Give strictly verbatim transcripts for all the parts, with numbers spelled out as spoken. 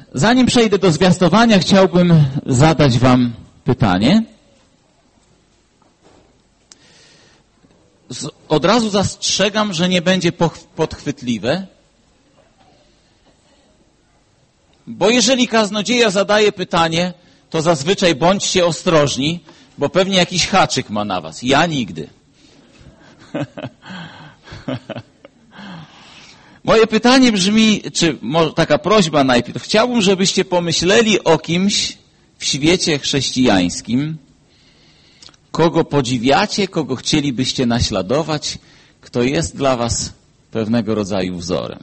Zanim przejdę do zwiastowania, chciałbym zadać wam pytanie. Z, od razu zastrzegam, że nie będzie podchwytliwe, bo jeżeli kaznodzieja zadaje pytanie, to zazwyczaj bądźcie ostrożni, bo pewnie jakiś haczyk ma na was. Ja nigdy. Moje pytanie brzmi, czy może taka prośba najpierw. Chciałbym, żebyście pomyśleli o kimś w świecie chrześcijańskim, kogo podziwiacie, kogo chcielibyście naśladować, kto jest dla was pewnego rodzaju wzorem.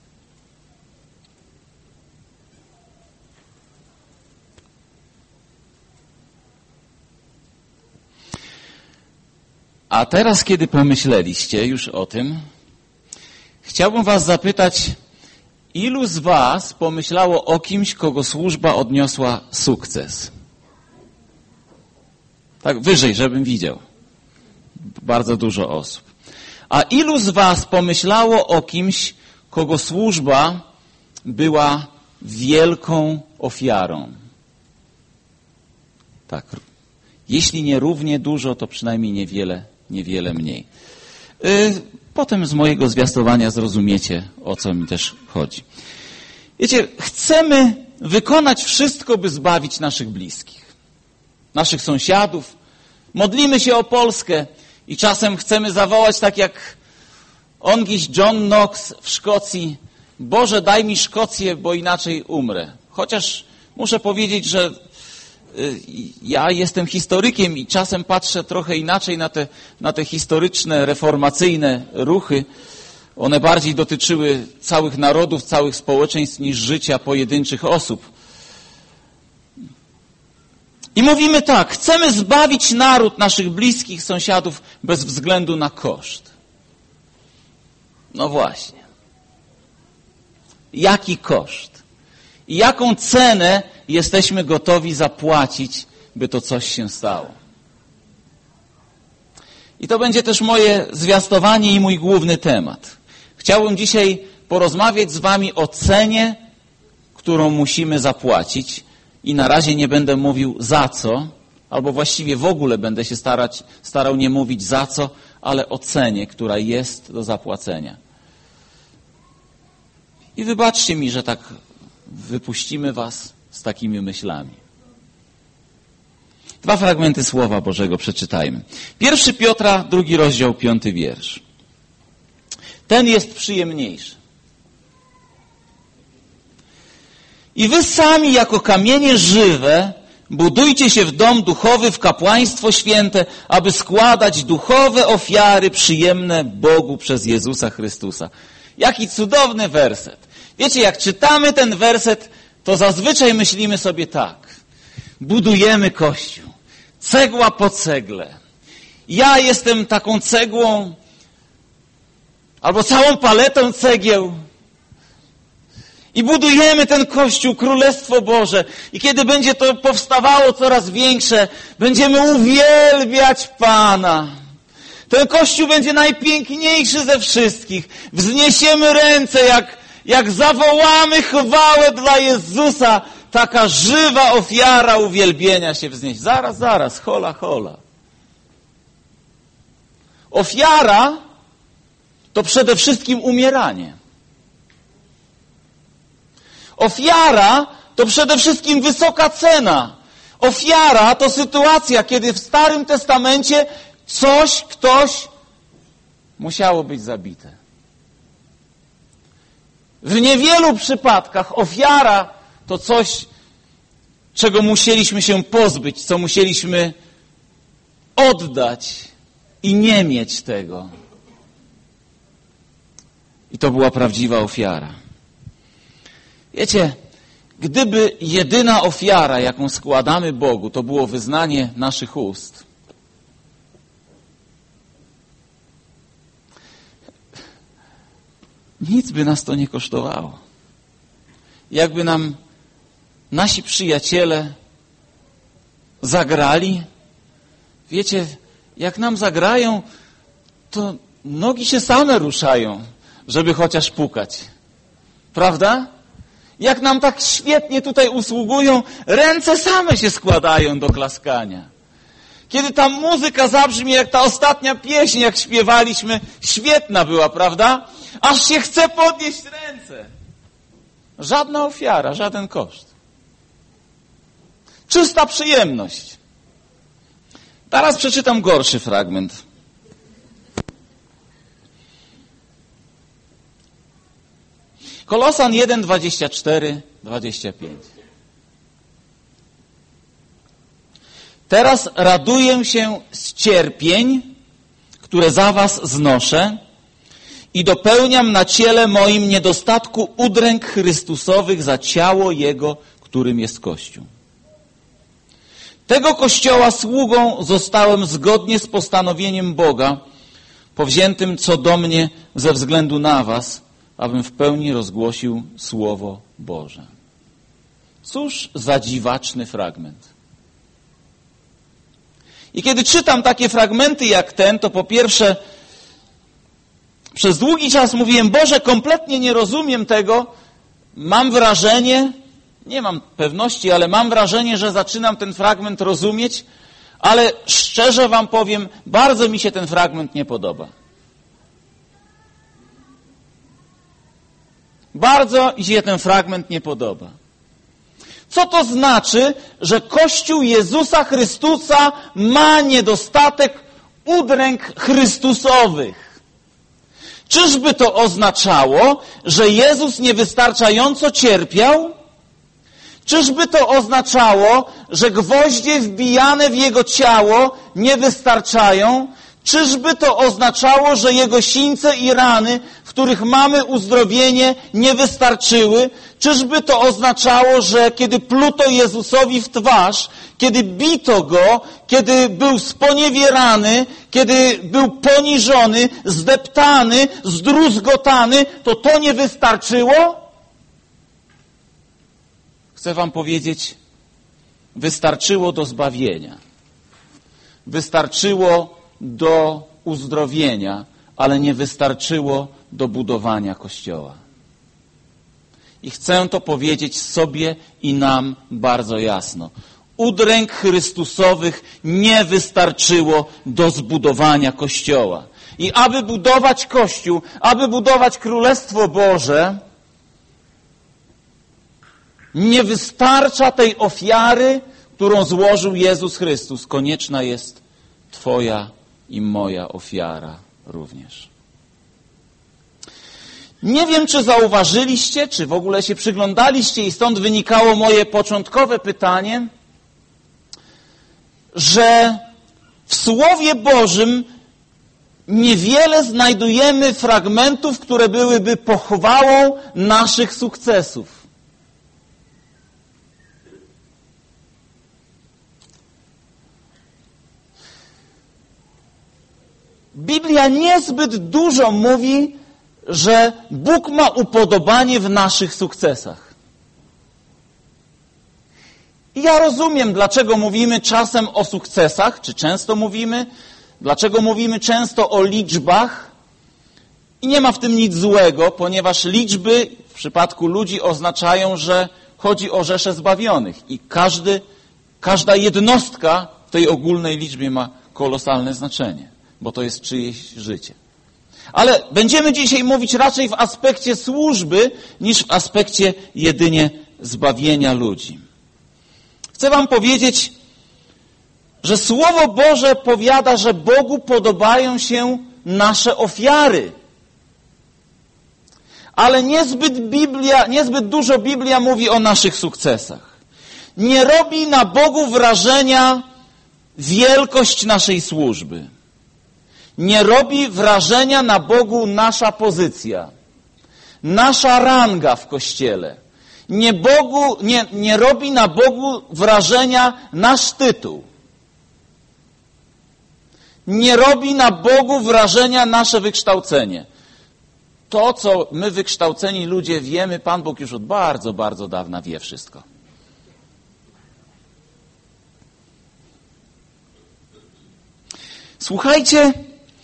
A teraz, kiedy pomyśleliście już o tym, chciałbym was zapytać, ilu z was pomyślało o kimś, kogo służba odniosła sukces? Tak wyżej, żebym widział. Bardzo dużo osób. A ilu z was pomyślało o kimś, kogo służba była wielką ofiarą? Tak. Jeśli nie równie dużo, to przynajmniej niewiele, niewiele mniej. Potem z mojego zwiastowania zrozumiecie, o co mi też chodzi. Wiecie, chcemy wykonać wszystko, by zbawić naszych bliskich, naszych sąsiadów. Modlimy się o Polskę i czasem chcemy zawołać tak jak ongiś John Knox w Szkocji: Boże, daj mi Szkocję, bo inaczej umrę. Chociaż muszę powiedzieć, że ja jestem historykiem i czasem patrzę trochę inaczej na te, na te historyczne, reformacyjne ruchy. One bardziej dotyczyły całych narodów, całych społeczeństw niż życia pojedynczych osób. I mówimy tak, chcemy zbawić naród, naszych bliskich, sąsiadów bez względu na koszt. No właśnie. Jaki koszt? I jaką cenę jesteśmy gotowi zapłacić, by to coś się stało? I to będzie też moje zwiastowanie i mój główny temat. Chciałbym dzisiaj porozmawiać z wami o cenie, którą musimy zapłacić. I na razie nie będę mówił za co, albo właściwie w ogóle będę się starać, starał nie mówić za co, ale o cenie, która jest do zapłacenia. I wybaczcie mi, że tak wypuścimy was z takimi myślami. Dwa fragmenty Słowa Bożego przeczytajmy. Pierwszy Piotra, drugi rozdział, piąty wiersz. Ten jest przyjemniejszy. I wy sami jako kamienie żywe budujcie się w dom duchowy, w kapłaństwo święte, aby składać duchowe ofiary przyjemne Bogu przez Jezusa Chrystusa. Jaki cudowny werset. Wiecie, jak czytamy ten werset, to zazwyczaj myślimy sobie tak. Budujemy Kościół. Cegła po cegle. Ja jestem taką cegłą, albo całą paletą cegieł. I budujemy ten Kościół, Królestwo Boże. I kiedy będzie to powstawało coraz większe, będziemy uwielbiać Pana. Ten Kościół będzie najpiękniejszy ze wszystkich. Wzniesiemy ręce, jak, jak zawołamy chwałę dla Jezusa. Taka żywa ofiara uwielbienia się wzniesie. Zaraz, zaraz, hola, hola. Ofiara to przede wszystkim umieranie. Ofiara to przede wszystkim wysoka cena. Ofiara to sytuacja, kiedy w Starym Testamencie coś, ktoś musiało być zabite. W niewielu przypadkach ofiara to coś, czego musieliśmy się pozbyć, co musieliśmy oddać i nie mieć tego. I to była prawdziwa ofiara. Wiecie, gdyby jedyna ofiara, jaką składamy Bogu, to było wyznanie naszych ust, nic by nas to nie kosztowało. Jakby nam nasi przyjaciele zagrali, wiecie, jak nam zagrają, to nogi się same ruszają, żeby chociaż pukać. Prawda? Jak nam tak świetnie tutaj usługują, ręce same się składają do klaskania. Kiedy ta muzyka zabrzmi, jak ta ostatnia pieśń, jak śpiewaliśmy, świetna była, prawda? Aż się chce podnieść ręce. Żadna ofiara, żaden koszt. Czysta przyjemność. Teraz przeczytam gorszy fragment. Kolosan jeden, dwadzieścia cztery, dwadzieścia pięć. Teraz raduję się z cierpień, które za was znoszę i dopełniam na ciele moim niedostatku udręk Chrystusowych za ciało Jego, którym jest Kościół. Tego Kościoła sługą zostałem zgodnie z postanowieniem Boga, powziętym co do mnie ze względu na was, abym w pełni rozgłosił Słowo Boże. Cóż za dziwaczny fragment. I kiedy czytam takie fragmenty jak ten, to po pierwsze przez długi czas mówiłem, Boże, kompletnie nie rozumiem tego. Mam wrażenie, nie mam pewności, ale mam wrażenie, że zaczynam ten fragment rozumieć, ale szczerze wam powiem, bardzo mi się ten fragment nie podoba. Bardzo mi się ten fragment nie podoba. Co to znaczy, że Kościół Jezusa Chrystusa ma niedostatek udręk Chrystusowych? Czyżby to oznaczało, że Jezus niewystarczająco cierpiał? Czyżby to oznaczało, że gwoździe wbijane w Jego ciało nie wystarczają? Czyżby to oznaczało, że Jego sińce i rany, w których mamy uzdrowienie, nie wystarczyły? Czyżby to oznaczało, że kiedy pluto Jezusowi w twarz, kiedy bito Go, kiedy był sponiewierany, kiedy był poniżony, zdeptany, zdruzgotany, to to nie wystarczyło? Chcę wam powiedzieć, wystarczyło do zbawienia. Wystarczyło do uzdrowienia, ale nie wystarczyło do budowania Kościoła. I chcę to powiedzieć sobie i nam bardzo jasno. Udręk Chrystusowych nie wystarczyło do zbudowania Kościoła. I aby budować Kościół, aby budować Królestwo Boże, nie wystarcza tej ofiary, którą złożył Jezus Chrystus. Konieczna jest Twoja i moja ofiara również. Nie wiem, czy zauważyliście, czy w ogóle się przyglądaliście i stąd wynikało moje początkowe pytanie, że w Słowie Bożym niewiele znajdujemy fragmentów, które byłyby pochwałą naszych sukcesów. Biblia niezbyt dużo mówi, że Bóg ma upodobanie w naszych sukcesach. I ja rozumiem, dlaczego mówimy czasem o sukcesach, czy często mówimy, dlaczego mówimy często o liczbach. I nie ma w tym nic złego, ponieważ liczby w przypadku ludzi oznaczają, że chodzi o rzeszę zbawionych. I każdy, każda jednostka w tej ogólnej liczbie ma kolosalne znaczenie, bo to jest czyjeś życie. Ale będziemy dzisiaj mówić raczej w aspekcie służby, niż w aspekcie jedynie zbawienia ludzi. Chcę wam powiedzieć, że Słowo Boże powiada, że Bogu podobają się nasze ofiary. Ale niezbyt, Biblia, niezbyt dużo Biblia mówi o naszych sukcesach. Nie robi na Bogu wrażenia wielkość naszej służby. Nie robi wrażenia na Bogu nasza pozycja, nasza ranga w Kościele. Nie, Bogu, nie, nie robi na Bogu wrażenia nasz tytuł. Nie robi na Bogu wrażenia nasze wykształcenie. To, co my wykształceni ludzie wiemy, Pan Bóg już od bardzo, bardzo dawna wie wszystko. Słuchajcie,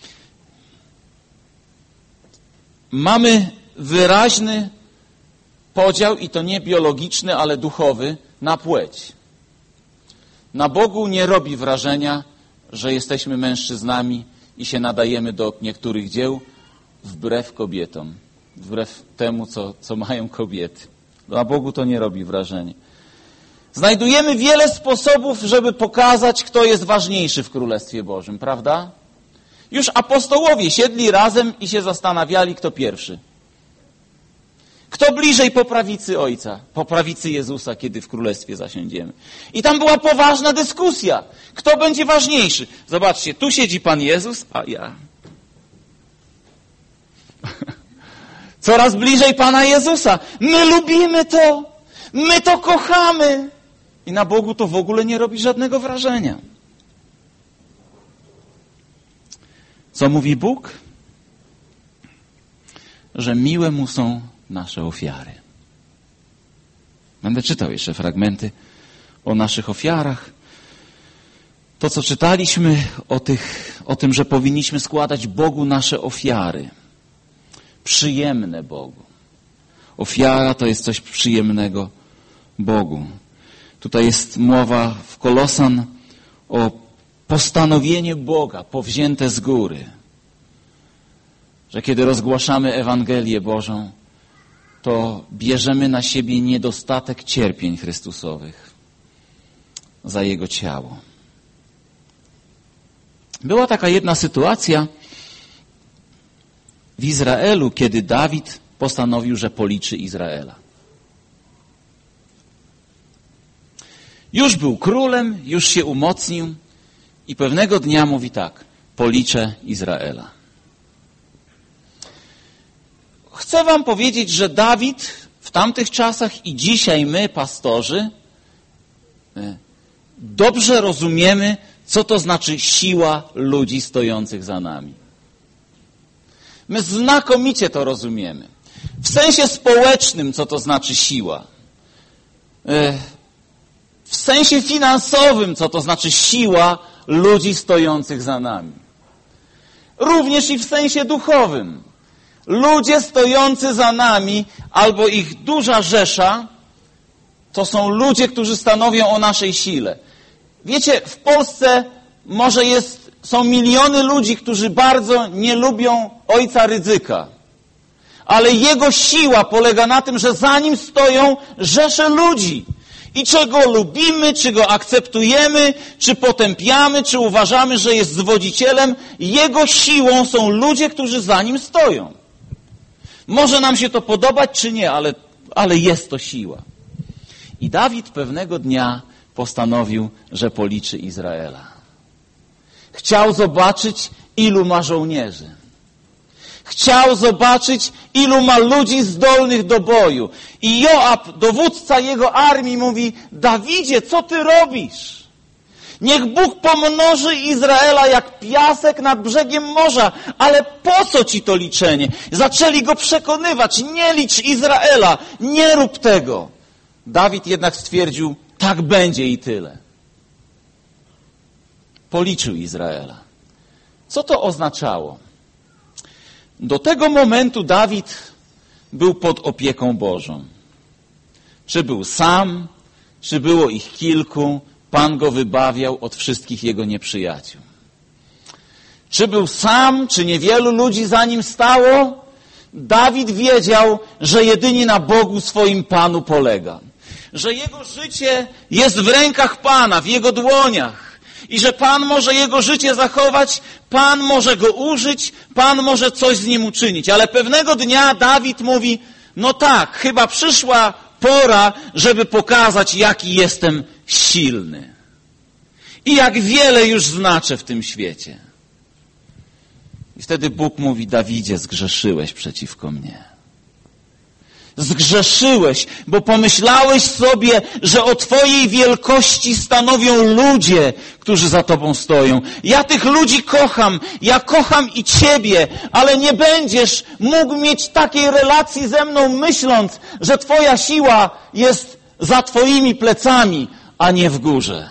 mamy wyraźny podział, i to nie biologiczny, ale duchowy, na płeć. Na Bogu nie robi wrażenia, że jesteśmy mężczyznami i się nadajemy do niektórych dzieł wbrew kobietom, wbrew temu, co, co mają kobiety. Na Bogu to nie robi wrażenia. Znajdujemy wiele sposobów, żeby pokazać, kto jest ważniejszy w Królestwie Bożym, prawda? Już apostołowie siedli razem i się zastanawiali, kto pierwszy. Kto bliżej po prawicy Ojca, po prawicy Jezusa, kiedy w Królestwie zasiądziemy. I tam była poważna dyskusja. Kto będzie ważniejszy? Zobaczcie, tu siedzi Pan Jezus, a ja. Coraz bliżej Pana Jezusa. My lubimy to. My to kochamy. I na Bogu to w ogóle nie robi żadnego wrażenia. Co mówi Bóg? Że miłe Mu są nasze ofiary. Będę czytał jeszcze fragmenty o naszych ofiarach. To, co czytaliśmy o, tych, o tym, że powinniśmy składać Bogu nasze ofiary. Przyjemne Bogu. Ofiara to jest coś przyjemnego Bogu. Tutaj jest mowa w Kolosan o postanowieniu Boga, powzięte z góry. Że kiedy rozgłaszamy Ewangelię Bożą, to bierzemy na siebie niedostatek cierpień Chrystusowych za Jego ciało. Była taka jedna sytuacja w Izraelu, kiedy Dawid postanowił, że policzy Izraela. Już był królem, już się umocnił i pewnego dnia mówi tak: policzę Izraela. Chcę wam powiedzieć, że Dawid w tamtych czasach i dzisiaj my, pastorzy, dobrze rozumiemy, co to znaczy siła ludzi stojących za nami. My znakomicie to rozumiemy. W sensie społecznym, co to znaczy siła. W sensie finansowym, co to znaczy siła ludzi stojących za nami. Również i w sensie duchowym. Ludzie stojący za nami, albo ich duża rzesza, to są ludzie, którzy stanowią o naszej sile. Wiecie, w Polsce może jest, są miliony ludzi, którzy bardzo nie lubią ojca Rydzyka. Ale jego siła polega na tym, że za nim stoją rzesze ludzi. I czy go lubimy, czy go akceptujemy, czy potępiamy, czy uważamy, że jest zwodzicielem, jego siłą są ludzie, którzy za nim stoją. Może nam się to podobać, czy nie, ale, ale jest to siła. I Dawid pewnego dnia postanowił, że policzy Izraela. Chciał zobaczyć, ilu ma żołnierzy. Chciał zobaczyć, ilu ma ludzi zdolnych do boju. I Joab, dowódca jego armii, mówi: Dawidzie, co ty robisz? Niech Bóg pomnoży Izraela jak piasek nad brzegiem morza. Ale po co ci to liczenie? Zaczęli go przekonywać: nie licz Izraela, nie rób tego. Dawid jednak stwierdził: tak będzie i tyle. Policzył Izraela. Co to oznaczało? Do tego momentu Dawid był pod opieką Bożą. Czy był sam, czy było ich kilku, Pan go wybawiał od wszystkich jego nieprzyjaciół. Czy był sam, czy niewielu ludzi za nim stało? Dawid wiedział, że jedynie na Bogu swoim Panu polega. Że jego życie jest w rękach Pana, w jego dłoniach. I że Pan może jego życie zachować, Pan może go użyć, Pan może coś z nim uczynić. Ale pewnego dnia Dawid mówi: no tak, chyba przyszła pora, żeby pokazać, jaki jestem silny. I jak wiele już znaczę w tym świecie. I wtedy Bóg mówi: Dawidzie, zgrzeszyłeś przeciwko mnie. Zgrzeszyłeś, bo pomyślałeś sobie, że o twojej wielkości stanowią ludzie, którzy za tobą stoją. Ja tych ludzi kocham, ja kocham i ciebie, ale nie będziesz mógł mieć takiej relacji ze mną, myśląc, że twoja siła jest za twoimi plecami, a nie w górze.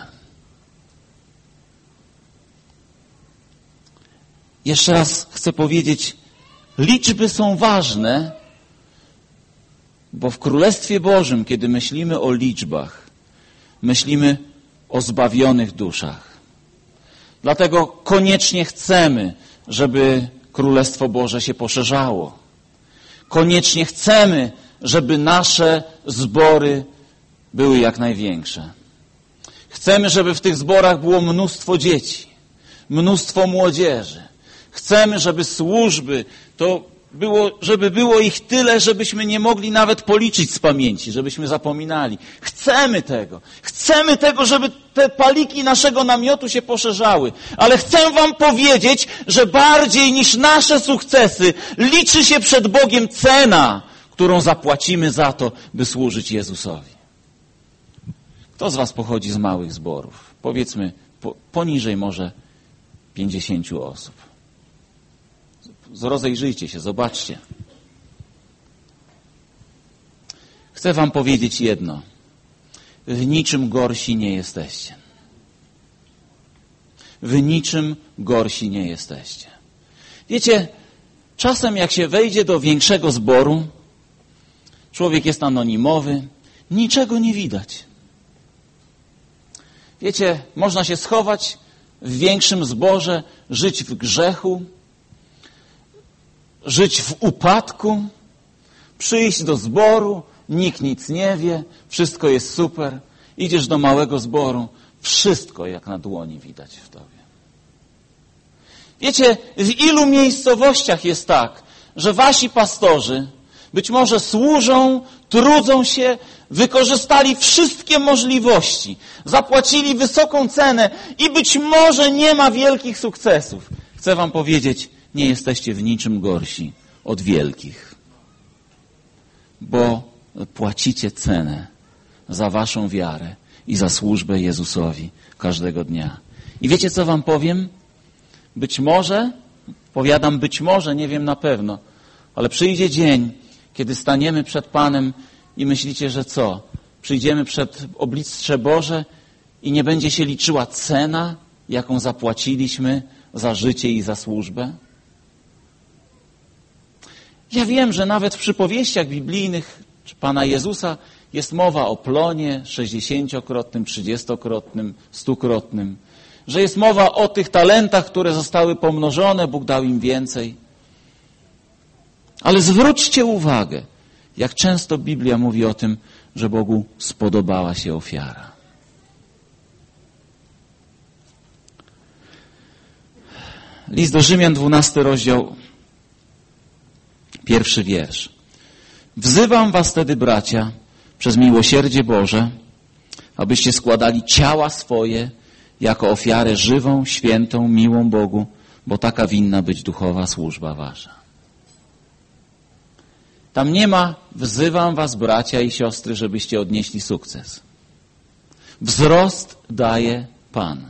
Jeszcze raz chcę powiedzieć, liczby są ważne, Bo w Królestwie Bożym, kiedy myślimy o liczbach, myślimy o zbawionych duszach. Dlatego koniecznie chcemy, żeby Królestwo Boże się poszerzało. Koniecznie chcemy, żeby nasze zbory były jak największe. Chcemy, żeby w tych zborach było mnóstwo dzieci, mnóstwo młodzieży. Chcemy, żeby służby to było, żeby było ich tyle, żebyśmy nie mogli nawet policzyć z pamięci, żebyśmy zapominali. Chcemy tego. Chcemy tego, żeby te paliki naszego namiotu się poszerzały. Ale chcę wam powiedzieć, że bardziej niż nasze sukcesy liczy się przed Bogiem cena, którą zapłacimy za to, by służyć Jezusowi. Kto z was pochodzi z małych zborów? Powiedzmy po, poniżej może pięćdziesięciu osób. Rozejrzyjcie się, zobaczcie. Chcę wam powiedzieć jedno. W niczym gorsi nie jesteście. W niczym gorsi nie jesteście. Wiecie, czasem jak się wejdzie do większego zboru, człowiek jest anonimowy, niczego nie widać. Wiecie, można się schować w większym zborze, żyć w grzechu, żyć w upadku, przyjść do zboru, nikt nic nie wie, wszystko jest super. Idziesz do małego zboru, wszystko jak na dłoni widać w tobie. Wiecie, w ilu miejscowościach jest tak, że wasi pastorzy być może służą, trudzą się, wykorzystali wszystkie możliwości, zapłacili wysoką cenę i być może nie ma wielkich sukcesów. Chcę wam powiedzieć, nie jesteście w niczym gorsi od wielkich, bo płacicie cenę za waszą wiarę i za służbę Jezusowi każdego dnia. I wiecie, co wam powiem? Być może, powiadam być może, nie wiem na pewno, ale przyjdzie dzień, kiedy staniemy przed Panem i myślicie, że co? Przyjdziemy przed oblicze Boże i nie będzie się liczyła cena, jaką zapłaciliśmy za życie i za służbę? Ja wiem, że nawet w przypowieściach biblijnych czy Pana Jezusa jest mowa o plonie sześćdziesięciokrotnym, trzydziestokrotnym, stukrotnym. Że jest mowa o tych talentach, które zostały pomnożone, Bóg dał im więcej. Ale zwróćcie uwagę, jak często Biblia mówi o tym, że Bogu spodobała się ofiara. List do Rzymian, dwunasty rozdział, pierwszy wiersz. Wzywam was tedy, bracia, przez miłosierdzie Boże, abyście składali ciała swoje jako ofiarę żywą, świętą, miłą Bogu, bo taka winna być duchowa służba wasza. Tam nie ma wzywam was, bracia i siostry, żebyście odnieśli sukces. Wzrost daje Pan.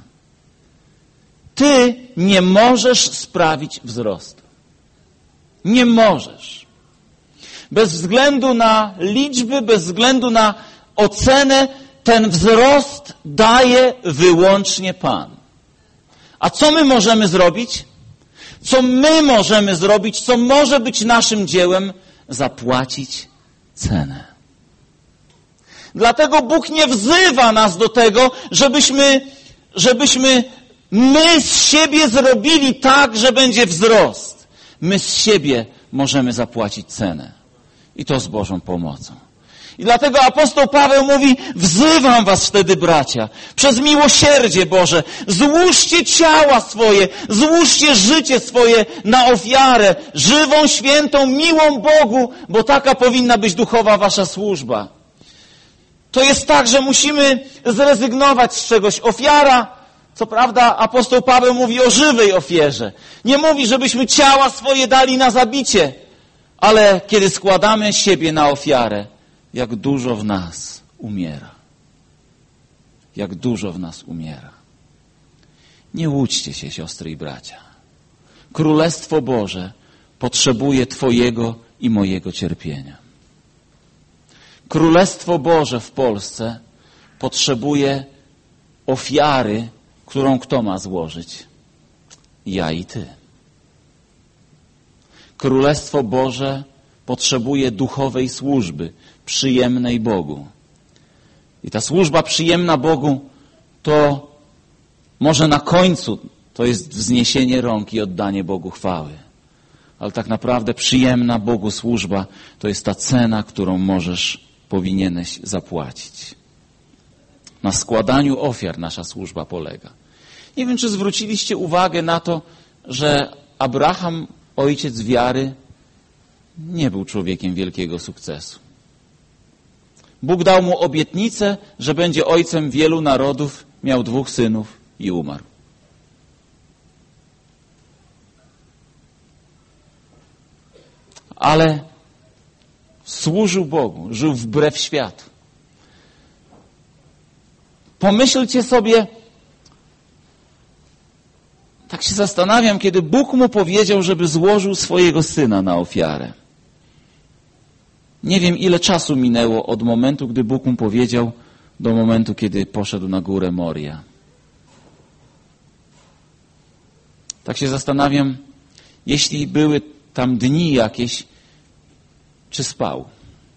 Ty nie możesz sprawić wzrostu. Nie możesz. Bez względu na liczby, bez względu na ocenę, ten wzrost daje wyłącznie Pan. A co my możemy zrobić? Co my możemy zrobić? Co może być naszym dziełem? Zapłacić cenę. Dlatego Bóg nie wzywa nas do tego, żebyśmy, żebyśmy my z siebie zrobili tak, że będzie wzrost. My z siebie możemy zapłacić cenę. I to z Bożą pomocą. I dlatego apostoł Paweł mówi, wzywam was wtedy, bracia, przez miłosierdzie Boże, złóżcie ciała swoje, złóżcie życie swoje na ofiarę, żywą, świętą, miłą Bogu, bo taka powinna być duchowa wasza służba. To jest tak, że musimy zrezygnować z czegoś. Ofiara, co prawda apostoł Paweł mówi o żywej ofierze. Nie mówi, żebyśmy ciała swoje dali na zabicie, ale kiedy składamy siebie na ofiarę, jak dużo w nas umiera. Jak dużo w nas umiera. Nie łudźcie się, siostry i bracia. Królestwo Boże potrzebuje Twojego i mojego cierpienia. Królestwo Boże w Polsce potrzebuje ofiary, którą kto ma złożyć? Ja i Ty. Królestwo Boże potrzebuje duchowej służby, przyjemnej Bogu. I ta służba przyjemna Bogu to może na końcu to jest wzniesienie rąk i oddanie Bogu chwały. Ale tak naprawdę przyjemna Bogu służba to jest ta cena, którą możesz, powinieneś zapłacić. Na składaniu ofiar nasza służba polega. Nie wiem, czy zwróciliście uwagę na to, że Abraham, ojciec wiary, nie był człowiekiem wielkiego sukcesu. Bóg dał mu obietnicę, że będzie ojcem wielu narodów, miał dwóch synów i umarł. Ale służył Bogu, żył wbrew światu. Pomyślcie sobie, tak się zastanawiam, kiedy Bóg mu powiedział, żeby złożył swojego syna na ofiarę. Nie wiem, ile czasu minęło od momentu, gdy Bóg mu powiedział, do momentu, kiedy poszedł na górę Moria. Tak się zastanawiam, jeśli były tam dni jakieś, czy spał.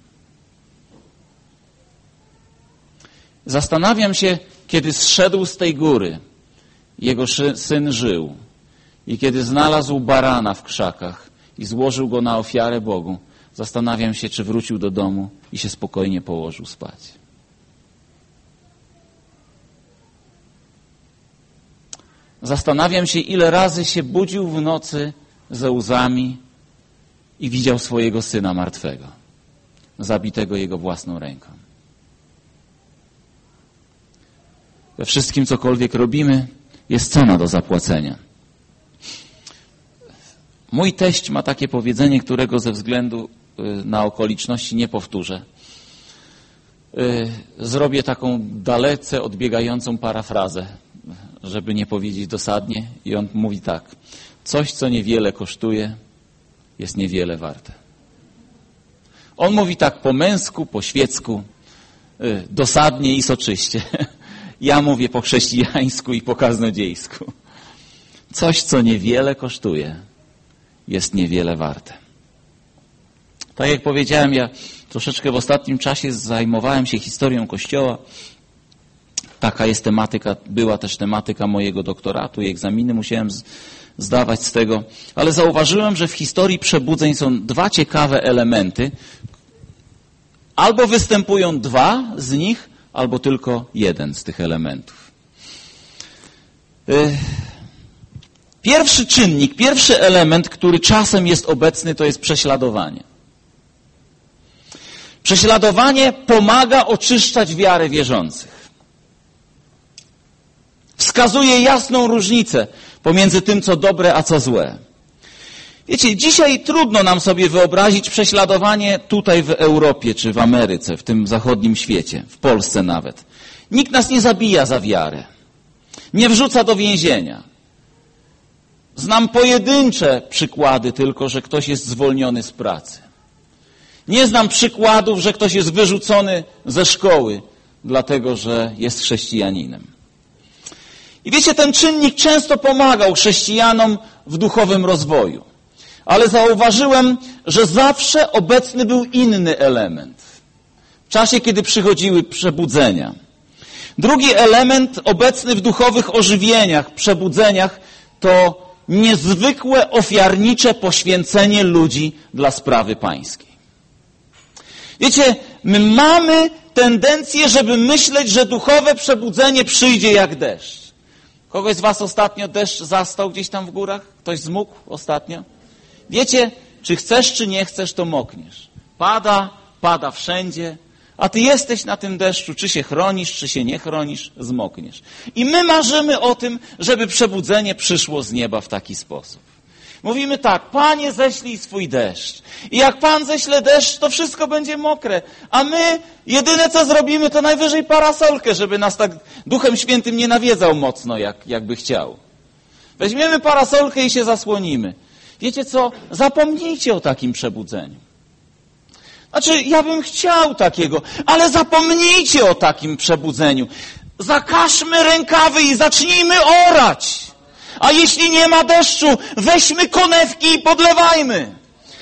Zastanawiam się, kiedy zszedł z tej góry, jego syn żył i kiedy znalazł barana w krzakach i złożył go na ofiarę Bogu, zastanawiam się, czy wrócił do domu i się spokojnie położył spać. Zastanawiam się, ile razy się budził w nocy ze łzami i widział swojego syna martwego, zabitego jego własną ręką. We wszystkim, cokolwiek robimy, jest cena do zapłacenia. Mój teść ma takie powiedzenie, którego ze względu na okoliczności nie powtórzę. Zrobię taką dalece odbiegającą parafrazę, żeby nie powiedzieć dosadnie. I on mówi tak. Coś, co niewiele kosztuje, jest niewiele warte. On mówi tak po męsku, po świecku, dosadnie i soczyście. Ja mówię po chrześcijańsku i po kaznodziejsku. Coś, co niewiele kosztuje, jest niewiele warte. Tak jak powiedziałem, ja troszeczkę w ostatnim czasie zajmowałem się historią Kościoła. Taka jest tematyka, była też tematyka mojego doktoratu i egzaminy musiałem zdawać z tego. Ale zauważyłem, że w historii przebudzeń są dwa ciekawe elementy. Albo występują dwa z nich, albo tylko jeden z tych elementów. Pierwszy czynnik, pierwszy element, który czasem jest obecny, to jest prześladowanie. Prześladowanie pomaga oczyszczać wiarę wierzących. Wskazuje jasną różnicę pomiędzy tym, co dobre, a co złe. Wiecie, dzisiaj trudno nam sobie wyobrazić prześladowanie tutaj w Europie, czy w Ameryce, w tym zachodnim świecie, w Polsce nawet. Nikt nas nie zabija za wiarę. Nie wrzuca do więzienia. Znam pojedyncze przykłady tylko, że ktoś jest zwolniony z pracy. Nie znam przykładów, że ktoś jest wyrzucony ze szkoły, dlatego że jest chrześcijaninem. I wiecie, ten czynnik często pomagał chrześcijanom w duchowym rozwoju. Ale zauważyłem, że zawsze obecny był inny element. W czasie, kiedy przychodziły przebudzenia. Drugi element obecny w duchowych ożywieniach, przebudzeniach, to niezwykłe ofiarnicze poświęcenie ludzi dla sprawy pańskiej. Wiecie, my mamy tendencję, żeby myśleć, że duchowe przebudzenie przyjdzie jak deszcz. Kogoś z was ostatnio deszcz zastał gdzieś tam w górach? Ktoś zmógł ostatnio? Wiecie, czy chcesz, czy nie chcesz, to mokniesz. Pada, pada wszędzie, a ty jesteś na tym deszczu, czy się chronisz, czy się nie chronisz, zmokniesz. I my marzymy o tym, żeby przebudzenie przyszło z nieba w taki sposób. Mówimy tak, Panie, ześlij swój deszcz. I jak Pan ześle deszcz, to wszystko będzie mokre. A my jedyne, co zrobimy, to najwyżej parasolkę, żeby nas tak Duchem Świętym nie nawiedzał mocno, jak, jakby chciał. Weźmiemy parasolkę i się zasłonimy. Wiecie co? Zapomnijcie o takim przebudzeniu. Znaczy, ja bym chciał takiego, ale zapomnijcie o takim przebudzeniu. Zakażmy rękawy i zacznijmy orać. A jeśli nie ma deszczu, weźmy konewki i podlewajmy.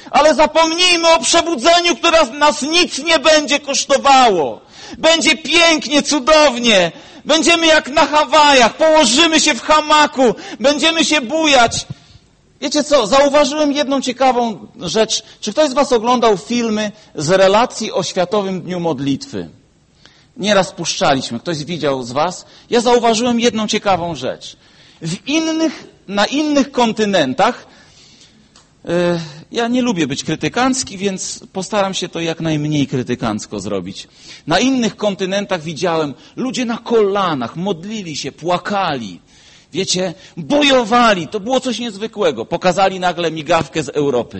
Ale zapomnijmy o przebudzeniu, które nas nic nie będzie kosztowało. Będzie pięknie, cudownie. Będziemy jak na Hawajach, położymy się w hamaku, będziemy się bujać. Wiecie co, zauważyłem jedną ciekawą rzecz. Czy ktoś z was oglądał filmy z relacji o Światowym Dniu Modlitwy? Nieraz puszczaliśmy, ktoś widział z was? Ja zauważyłem jedną ciekawą rzecz. W innych, na innych kontynentach, yy, ja nie lubię być krytykancki, więc postaram się to jak najmniej krytykancko zrobić. Na innych kontynentach widziałem, ludzie na kolanach modlili się, płakali. Wiecie, bojowali, to było coś niezwykłego. Pokazali nagle migawkę z Europy.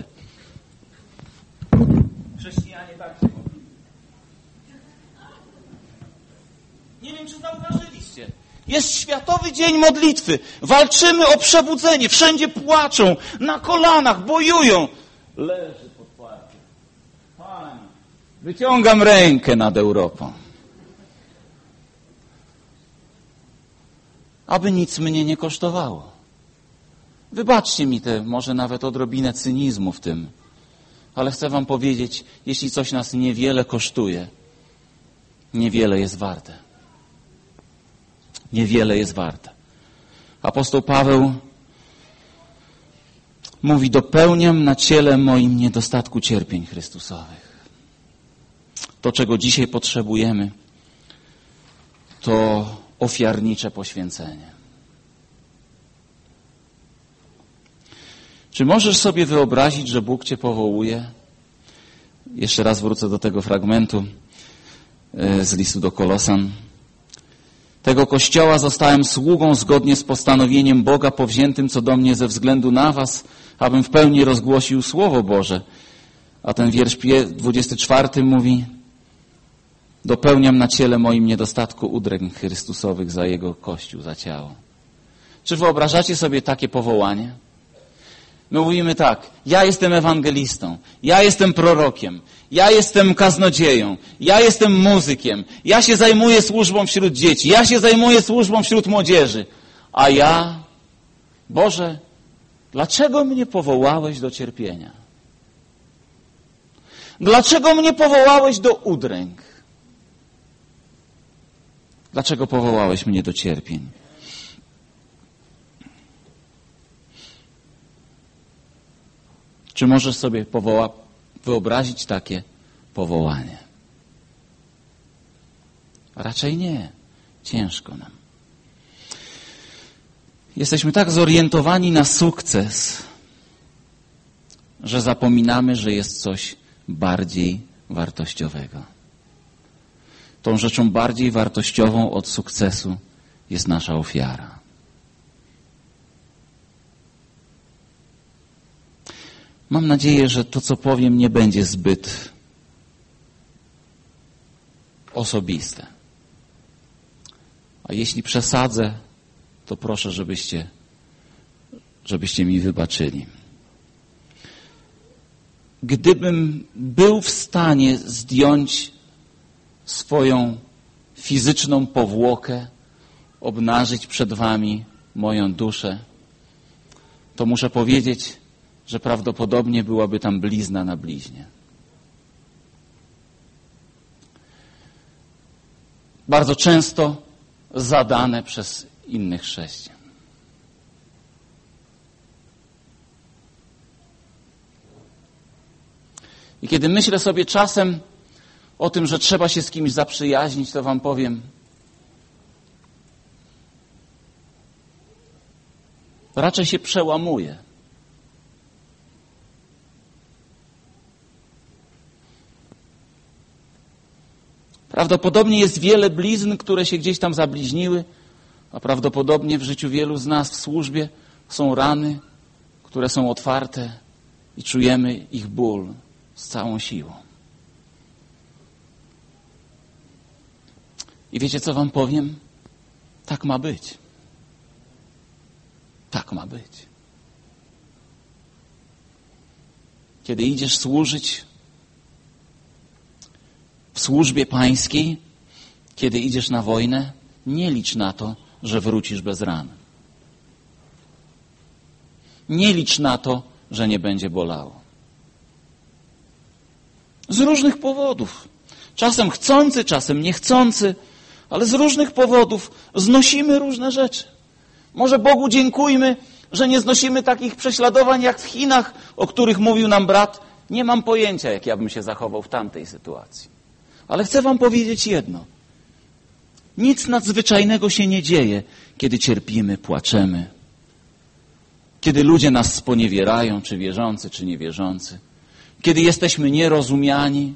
Chrześcijanie tak się modlili. Nie wiem, czy zauważyliście. Jest Światowy Dzień Modlitwy. Walczymy o przebudzenie. Wszędzie płaczą, na kolanach, bojują. Leży pod płaczem. Pani, wyciągam rękę nad Europą. Aby nic mnie nie kosztowało. Wybaczcie mi te, może nawet odrobinę cynizmu w tym, ale chcę wam powiedzieć, jeśli coś nas niewiele kosztuje, niewiele jest warte. Niewiele jest warte. Apostoł Paweł mówi, dopełniam na ciele moim niedostatku cierpień Chrystusowych. To, czego dzisiaj potrzebujemy, to ofiarnicze poświęcenie. Czy możesz sobie wyobrazić, że Bóg cię powołuje? Jeszcze raz wrócę do tego fragmentu z listu do Kolosan. Tego Kościoła zostałem sługą zgodnie z postanowieniem Boga powziętym co do mnie ze względu na was, abym w pełni rozgłosił Słowo Boże. A ten wiersz dwudziesty czwarty mówi, dopełniam na ciele moim niedostatku udręk Chrystusowych za Jego Kościół, za ciało. Czy wyobrażacie sobie takie powołanie? My mówimy tak, ja jestem ewangelistą, ja jestem prorokiem, ja jestem kaznodzieją, ja jestem muzykiem, ja się zajmuję służbą wśród dzieci, ja się zajmuję służbą wśród młodzieży. A ja, Boże, dlaczego mnie powołałeś do cierpienia? Dlaczego mnie powołałeś do udręk? Dlaczego powołałeś mnie do cierpień? Czy możesz sobie powoła- wyobrazić takie powołanie? Raczej nie. Ciężko nam. Jesteśmy tak zorientowani na sukces, że zapominamy, że jest coś bardziej wartościowego. Tą rzeczą bardziej wartościową od sukcesu jest nasza ofiara. Mam nadzieję, że to, co powiem, nie będzie zbyt osobiste. A jeśli przesadzę, to proszę, żebyście, żebyście mi wybaczyli. Gdybym był w stanie zdjąć swoją fizyczną powłokę, obnażyć przed wami moją duszę, to muszę powiedzieć, że prawdopodobnie byłaby tam blizna na bliźnie. Bardzo często zadane przez innych chrześcijan. I kiedy myślę sobie czasem o tym, że trzeba się z kimś zaprzyjaźnić, to wam powiem, raczej się przełamuję. Prawdopodobnie jest wiele blizn, które się gdzieś tam zabliźniły, a prawdopodobnie w życiu wielu z nas w służbie są rany, które są otwarte i czujemy ich ból z całą siłą. I wiecie, co wam powiem? Tak ma być. Tak ma być. Kiedy idziesz służyć w służbie pańskiej, kiedy idziesz na wojnę, nie licz na to, że wrócisz bez ran. Nie licz na to, że nie będzie bolało. Z różnych powodów. Czasem chcący, czasem niechcący, ale z różnych powodów znosimy różne rzeczy. Może Bogu dziękujmy, że nie znosimy takich prześladowań jak w Chinach, o których mówił nam brat. Nie mam pojęcia, jak ja bym się zachował w tamtej sytuacji. Ale chcę wam powiedzieć jedno. Nic nadzwyczajnego się nie dzieje, kiedy cierpimy, płaczemy. Kiedy ludzie nas sponiewierają, czy wierzący, czy niewierzący. Kiedy jesteśmy nierozumiani.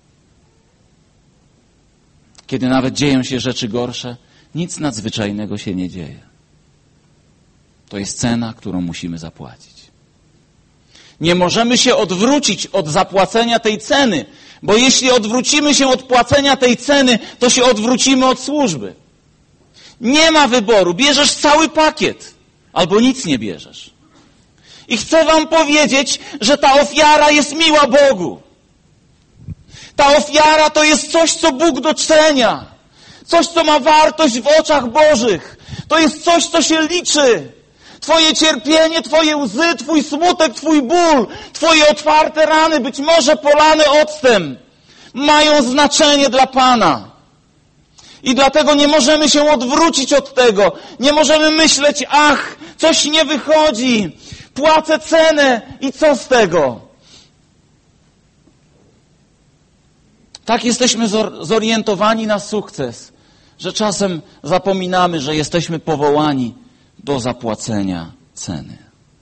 Kiedy nawet dzieją się rzeczy gorsze. Nic nadzwyczajnego się nie dzieje. To jest cena, którą musimy zapłacić. Nie możemy się odwrócić od zapłacenia tej ceny, bo jeśli odwrócimy się od płacenia tej ceny, to się odwrócimy od służby. Nie ma wyboru. Bierzesz cały pakiet, albo nic nie bierzesz. I chcę wam powiedzieć, że ta ofiara jest miła Bogu. Ta ofiara to jest coś, co Bóg docenia. Coś, co ma wartość w oczach Bożych. To jest coś, co się liczy. Twoje cierpienie, twoje łzy, twój smutek, twój ból, twoje otwarte rany, być może polane octem, mają znaczenie dla Pana. I dlatego nie możemy się odwrócić od tego. Nie możemy myśleć, ach, coś nie wychodzi, płacę cenę i co z tego? Tak jesteśmy zorientowani na sukces, że czasem zapominamy, że jesteśmy powołani do zapłacenia ceny.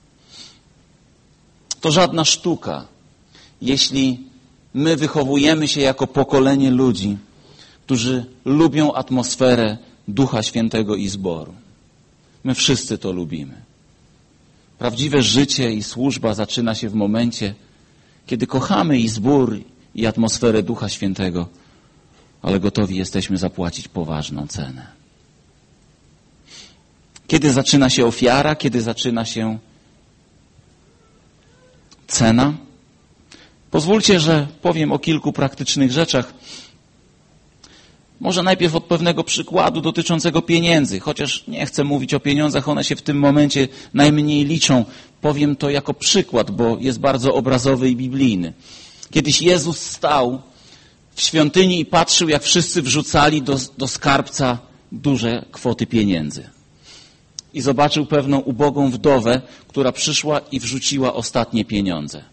To żadna sztuka, jeśli my wychowujemy się jako pokolenie ludzi, którzy lubią atmosferę Ducha Świętego i zboru. My wszyscy to lubimy. Prawdziwe życie i służba zaczyna się w momencie, kiedy kochamy i zbór, i atmosferę Ducha Świętego, ale gotowi jesteśmy zapłacić poważną cenę. Kiedy zaczyna się ofiara, kiedy zaczyna się cena? Pozwólcie, że powiem o kilku praktycznych rzeczach. Może najpierw od pewnego przykładu dotyczącego pieniędzy, chociaż nie chcę mówić o pieniądzach, one się w tym momencie najmniej liczą. Powiem to jako przykład, bo jest bardzo obrazowy i biblijny. Kiedyś Jezus stał w świątyni i patrzył, jak wszyscy wrzucali do, do skarbca duże kwoty pieniędzy. I zobaczył pewną ubogą wdowę, która przyszła i wrzuciła ostatnie pieniądze.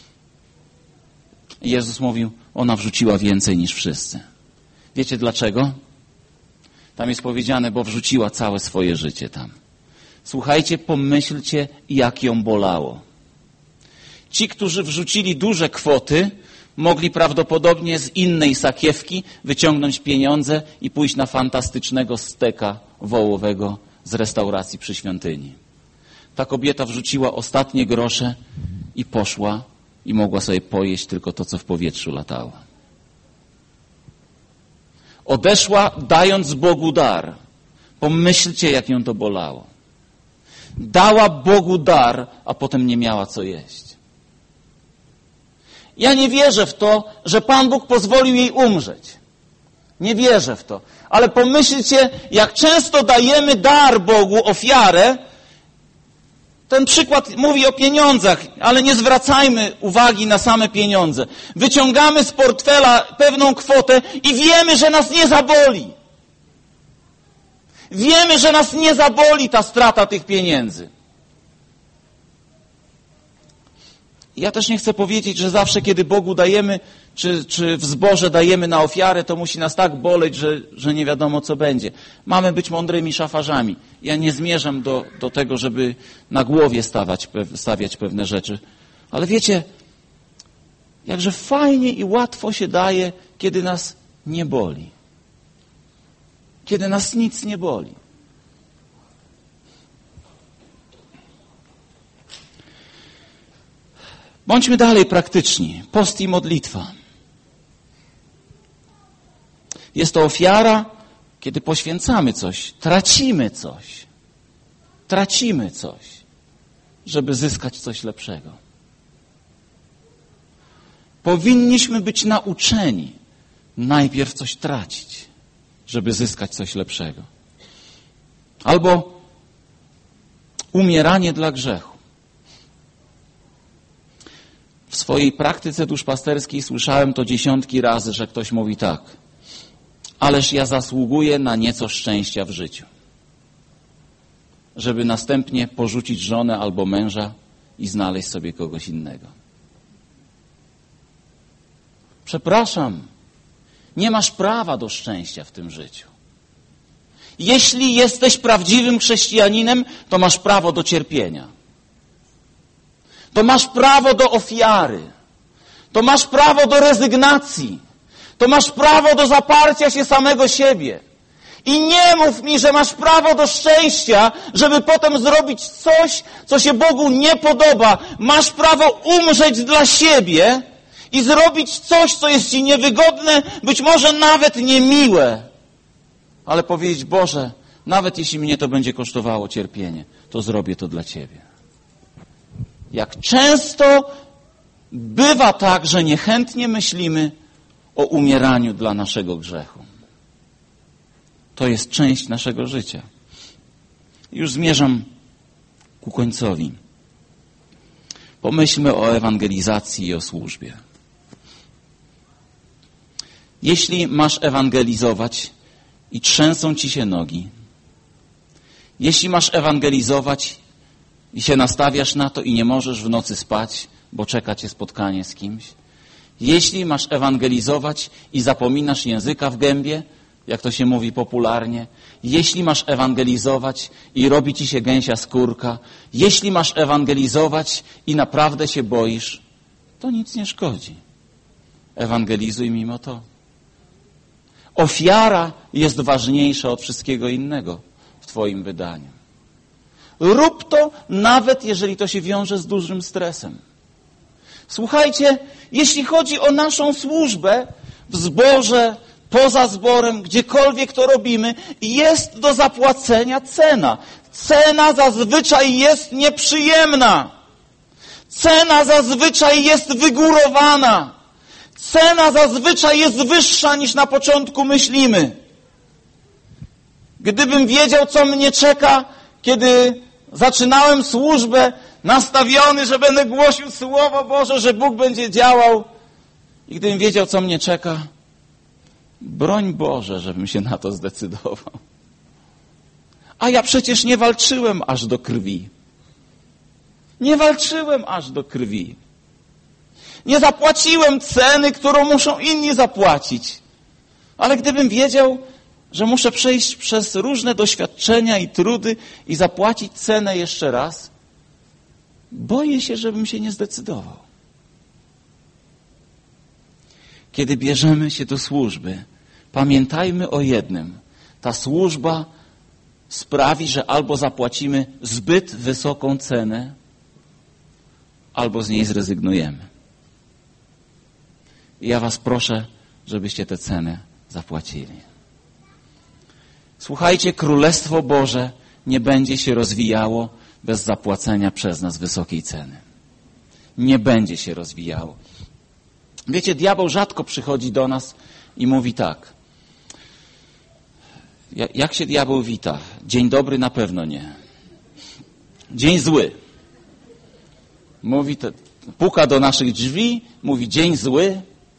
I Jezus mówił, ona wrzuciła więcej niż wszyscy. Wiecie dlaczego? Tam jest powiedziane, bo wrzuciła całe swoje życie tam. Słuchajcie, pomyślcie, jak ją bolało. Ci, którzy wrzucili duże kwoty, mogli prawdopodobnie z innej sakiewki wyciągnąć pieniądze i pójść na fantastycznego steka wołowego z restauracji przy świątyni. Ta kobieta wrzuciła ostatnie grosze i poszła i mogła sobie pojeść tylko to, co w powietrzu latało. Odeszła, dając Bogu dar. Pomyślcie, jak ją to bolało. Dała Bogu dar, a potem nie miała co jeść. Ja nie wierzę w to, że Pan Bóg pozwolił jej umrzeć. Nie wierzę w to. Ale pomyślcie, jak często dajemy dar Bogu, ofiarę. Ten przykład mówi o pieniądzach, ale nie zwracajmy uwagi na same pieniądze. Wyciągamy z portfela pewną kwotę i wiemy, że nas nie zaboli. Wiemy, że nas nie zaboli ta strata tych pieniędzy. Ja też nie chcę powiedzieć, że zawsze, kiedy Bogu dajemy, czy, czy w zborze dajemy na ofiarę, to musi nas tak boleć, że, że nie wiadomo, co będzie. Mamy być mądrymi szafarzami. Ja nie zmierzam do, do tego, żeby na głowie stawać, stawiać pewne rzeczy. Ale wiecie, jakże fajnie i łatwo się daje, kiedy nas nie boli. Kiedy nas nic nie boli. Bądźmy dalej praktyczni. Post i modlitwa. Jest to ofiara, kiedy poświęcamy coś, tracimy coś. Tracimy coś, żeby zyskać coś lepszego. Powinniśmy być nauczeni najpierw coś tracić, żeby zyskać coś lepszego. Albo umieranie dla grzechu. W swojej praktyce duszpasterskiej słyszałem to dziesiątki razy, że ktoś mówi tak: ależ ja zasługuję na nieco szczęścia w życiu, żeby następnie porzucić żonę albo męża i znaleźć sobie kogoś innego. Przepraszam, nie masz prawa do szczęścia w tym życiu. Jeśli jesteś prawdziwym chrześcijaninem, to masz prawo do cierpienia. To masz prawo do ofiary. To masz prawo do rezygnacji. To masz prawo do zaparcia się samego siebie. I nie mów mi, że masz prawo do szczęścia, żeby potem zrobić coś, co się Bogu nie podoba. Masz prawo umrzeć dla siebie i zrobić coś, co jest ci niewygodne, być może nawet niemiłe. Ale powiedzieć: Boże, nawet jeśli mnie to będzie kosztowało cierpienie, to zrobię to dla Ciebie. Jak często bywa tak, że niechętnie myślimy o umieraniu dla naszego grzechu. To jest część naszego życia. Już zmierzam ku końcowi. Pomyślmy o ewangelizacji i o służbie. Jeśli masz ewangelizować i trzęsą ci się nogi, jeśli masz ewangelizować i się nastawiasz na to i nie możesz w nocy spać, bo czeka cię spotkanie z kimś, jeśli masz ewangelizować i zapominasz języka w gębie, jak to się mówi popularnie, jeśli masz ewangelizować i robi ci się gęsia skórka, jeśli masz ewangelizować i naprawdę się boisz, to nic nie szkodzi. Ewangelizuj mimo to. Ofiara jest ważniejsza od wszystkiego innego w twoim wydaniu. Rób to, nawet jeżeli to się wiąże z dużym stresem. Słuchajcie, jeśli chodzi o naszą służbę w zborze, poza zborem, gdziekolwiek to robimy, jest do zapłacenia cena. Cena zazwyczaj jest nieprzyjemna. Cena zazwyczaj jest wygórowana. Cena zazwyczaj jest wyższa niż na początku myślimy. Gdybym wiedział, co mnie czeka, kiedy zaczynałem służbę, nastawiony, że będę głosił Słowo Boże, że Bóg będzie działał, i gdybym wiedział, co mnie czeka, broń Boże, żebym się na to zdecydował. A ja przecież nie walczyłem aż do krwi. Nie walczyłem aż do krwi. Nie zapłaciłem ceny, którą muszą inni zapłacić. Ale gdybym wiedział, że muszę przejść przez różne doświadczenia i trudy i zapłacić cenę jeszcze raz, boję się, żebym się nie zdecydował. Kiedy bierzemy się do służby, pamiętajmy o jednym. Ta służba sprawi, że albo zapłacimy zbyt wysoką cenę, albo z niej zrezygnujemy. I ja was proszę, żebyście tę cenę zapłacili. Słuchajcie, Królestwo Boże nie będzie się rozwijało bez zapłacenia przez nas wysokiej ceny. Nie będzie się rozwijało. Wiecie, diabeł rzadko przychodzi do nas i mówi tak. Jak się diabeł wita? Dzień dobry na pewno nie. Dzień zły. Mówi, puka do naszych drzwi, mówi dzień zły.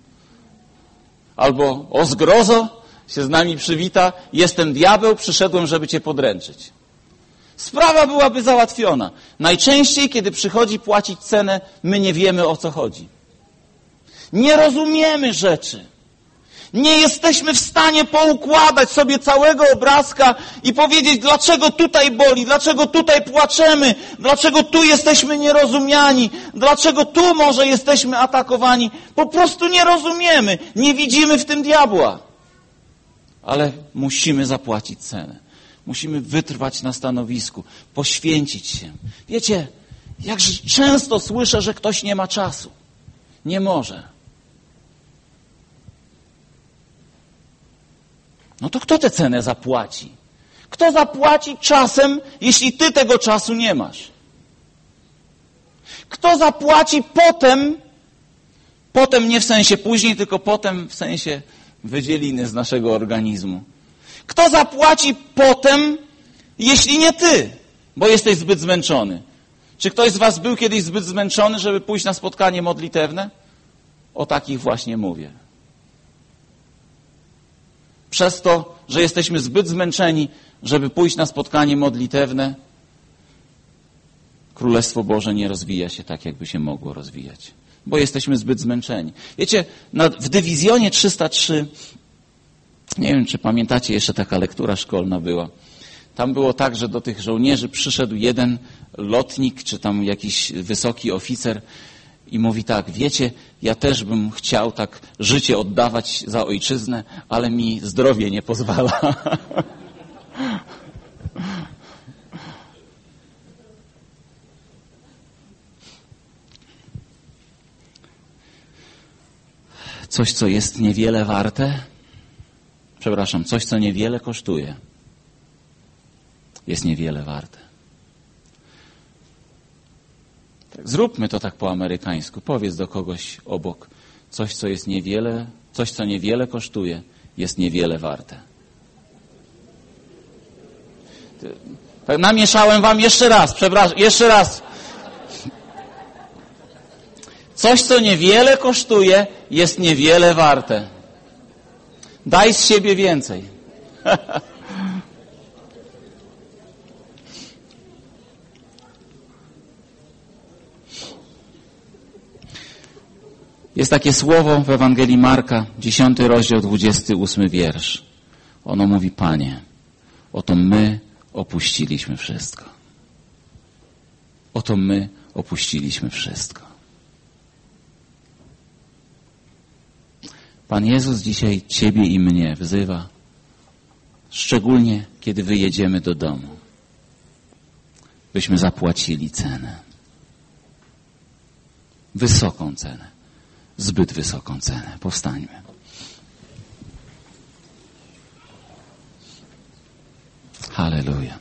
Albo o zgrozo się z nami przywita. Jestem diabeł, przyszedłem, żeby cię podręczyć. Sprawa byłaby załatwiona. Najczęściej, kiedy przychodzi płacić cenę, my nie wiemy, o co chodzi. Nie rozumiemy rzeczy. Nie jesteśmy w stanie poukładać sobie całego obrazka i powiedzieć, dlaczego tutaj boli, dlaczego tutaj płaczemy, dlaczego tu jesteśmy nierozumiani, dlaczego tu może jesteśmy atakowani. Po prostu nie rozumiemy, nie widzimy w tym diabła. Ale musimy zapłacić cenę. Musimy wytrwać na stanowisku, poświęcić się. Wiecie, jak często słyszę, że ktoś nie ma czasu. Nie może. No to kto tę cenę zapłaci? Kto zapłaci czasem, jeśli ty tego czasu nie masz? Kto zapłaci potem, potem nie w sensie później, tylko potem w sensie wydzieliny z naszego organizmu. Kto zapłaci potem, jeśli nie ty, bo jesteś zbyt zmęczony? Czy ktoś z was był kiedyś zbyt zmęczony, żeby pójść na spotkanie modlitewne? O takich właśnie mówię. Przez to, że jesteśmy zbyt zmęczeni, żeby pójść na spotkanie modlitewne, Królestwo Boże nie rozwija się tak, jakby się mogło rozwijać. Bo jesteśmy zbyt zmęczeni. Wiecie, w dywizjonie trzysta trzy, nie wiem, czy pamiętacie, jeszcze taka lektura szkolna była. Tam było tak, że do tych żołnierzy przyszedł jeden lotnik, czy tam jakiś wysoki oficer i mówi tak: wiecie, ja też bym chciał tak życie oddawać za ojczyznę, ale mi zdrowie nie pozwala. Coś, co jest niewiele warte, przepraszam, coś, co niewiele kosztuje, jest niewiele warte. Tak, zróbmy to tak po amerykańsku. Powiedz do kogoś obok: coś, co jest niewiele, coś, co niewiele kosztuje, jest niewiele warte. Tak, namieszałem wam jeszcze raz, przepraszam, jeszcze raz. Coś, co niewiele kosztuje, jest niewiele warte. Daj z siebie więcej. Jest takie słowo w Ewangelii Marka, dziesiąty rozdział, dwudziesty ósmy wiersz. Ono mówi: Panie, oto my opuściliśmy wszystko. Oto my opuściliśmy wszystko. Pan Jezus dzisiaj ciebie i mnie wzywa, szczególnie kiedy wyjedziemy do domu, byśmy zapłacili cenę. Wysoką cenę. Zbyt wysoką cenę. Powstańmy. Halleluja.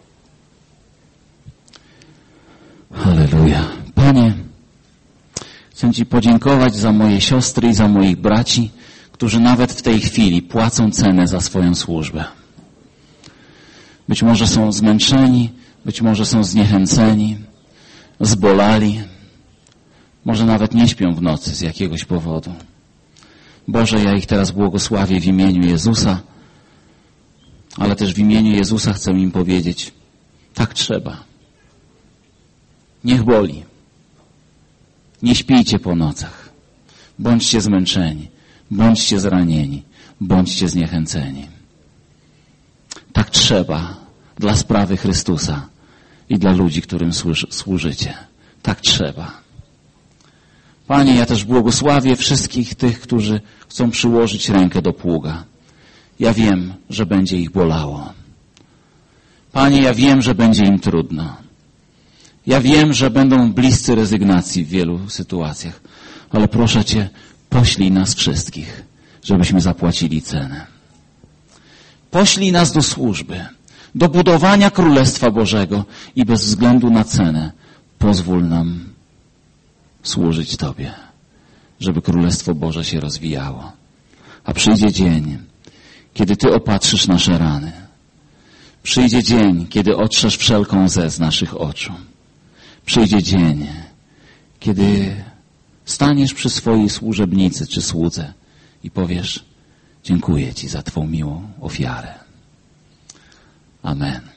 Halleluja. Panie, chcę Ci podziękować za moje siostry i za moich braci, którzy nawet w tej chwili płacą cenę za swoją służbę. Być może są zmęczeni, być może są zniechęceni, zbolali, może nawet nie śpią w nocy z jakiegoś powodu. Boże, ja ich teraz błogosławię w imieniu Jezusa, ale też w imieniu Jezusa chcę im powiedzieć: tak trzeba. Niech boli. Nie śpijcie po nocach. Bądźcie zmęczeni. Bądźcie zranieni. Bądźcie zniechęceni. Tak trzeba dla sprawy Chrystusa i dla ludzi, którym służycie. Tak trzeba. Panie, ja też błogosławię wszystkich tych, którzy chcą przyłożyć rękę do pługa. Ja wiem, że będzie ich bolało. Panie, ja wiem, że będzie im trudno. Ja wiem, że będą bliscy rezygnacji w wielu sytuacjach, ale proszę Cię, poślij nas wszystkich, żebyśmy zapłacili cenę. Poślij nas do służby, do budowania Królestwa Bożego i bez względu na cenę pozwól nam służyć Tobie, żeby Królestwo Boże się rozwijało. A przyjdzie dzień, kiedy Ty opatrzysz nasze rany. Przyjdzie dzień, kiedy otrzesz wszelką łzę z naszych oczu. Przyjdzie dzień, kiedy staniesz przy swojej służebnicy czy słudze i powiesz: dziękuję Ci za Twą miłą ofiarę. Amen.